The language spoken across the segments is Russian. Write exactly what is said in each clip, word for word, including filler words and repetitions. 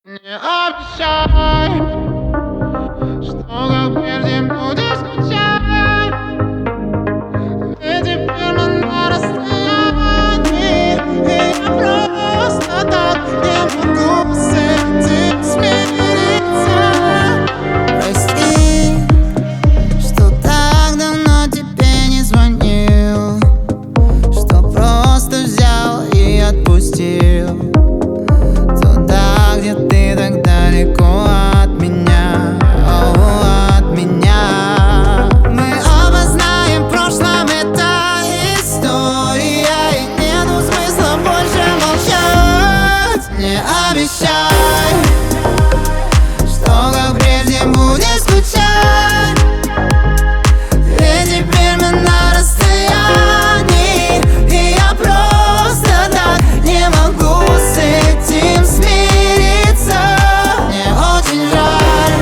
Не обещай, что как прежде будешь скучать. Ведь теперь мы на расстоянии, и я просто так не могу с этим смириться. Прости, что так давно тебе не звонил, что просто взял и отпустил туда, где ты так далеко от меня, о, от меня. Мы оба знаем, в прошлом это история, и нету смысла больше молчать. Не обещай, что как прежде будешь скучать. Ведь теперь мы на расстоянии, и я просто так не могу с этим смириться. Мне очень жаль,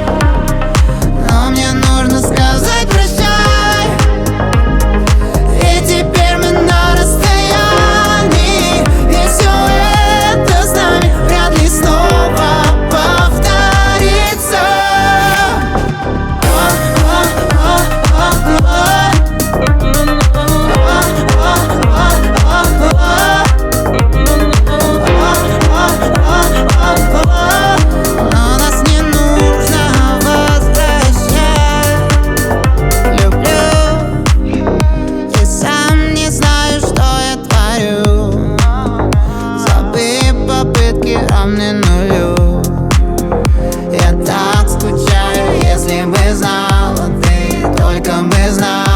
но мне нужно сказать прощай. Ведь теперь мы на расстоянии, и все это с нами вряд ли снова повторится. Но нас не нужно возвращать. Люблю и сам не знаю, что я творю. Забыть попытки равны нулю. Я так скучаю, если бы знала ты, только бы знала.